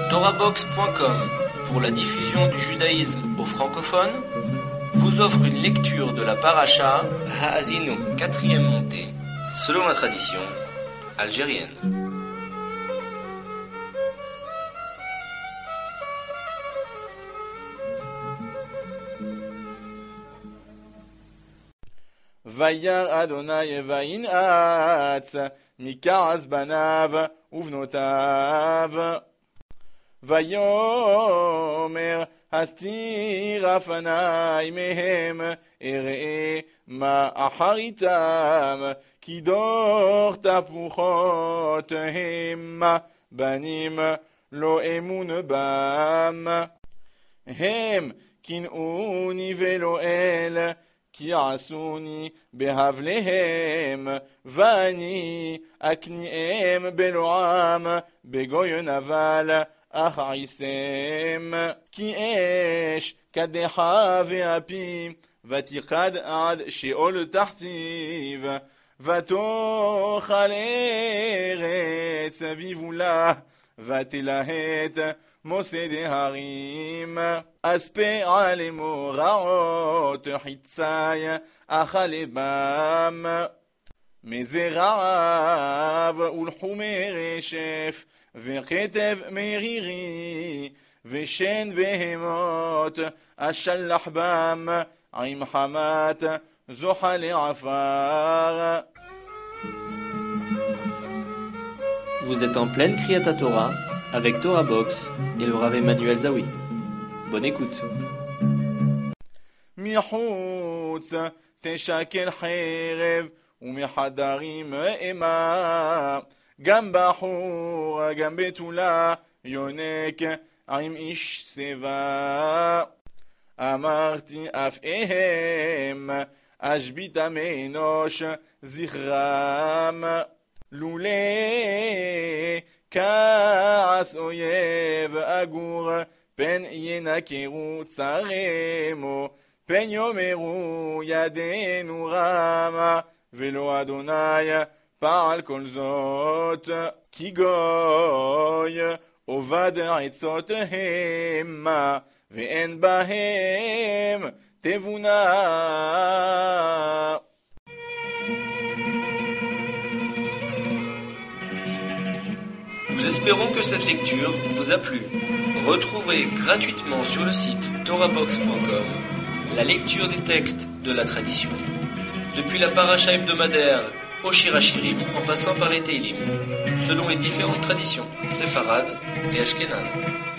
TorahBox.com, pour la diffusion du judaïsme aux francophones, vous offre une lecture de la paracha Ha'azinu, 4e montée, selon la tradition algérienne. Vayar Adonai vayin'atz mika'az banav uvnotav. Vayomer hastir afanai mehem eree ma acharitam kidor tapuchot hema banim lo emun bam. Hem kin'uni velo el כי עשוני בהבליהם, ואני אקניהם בלועם, בגוי נבל אכעיסם. כי אש קדחה ואפי, ותיqad עד שאול תחתיו, ותאכל ארץ ויבולה, ותלהט מוסד הרים. אספה עלימו רעות חיצי אכל בם. מזרעיו ולחומי רשף וכתב מרירי ושן בהמות אשלח בם עם חמת זוחל עפר. Vous êtes en pleine Kriyat Torah avec Torah Box et le Rav Emmanuel Zawi. Bonne écoute. מחוץ תשקר חרב ומחדרים אימה, גם בחור גם בתולה יונק עם איש שיבה. אמרתי אף איהם אשביתם אנוש זכרם, לולא כעס אויב אגור פן ינקרו צרמו, פן יאמרו ידינו רמה, ולא אדוני פעל כל זאת. כי גוי עובד עצות המה, ואין בהם תבונה. Nous espérons que cette lecture vous a plu. Retrouvez gratuitement sur le site torahbox.com la lecture des textes de la tradition, depuis la paracha hebdomadaire au Shir HaShirim en passant par les Teilim, selon les différentes traditions séfarades et ashkénazes.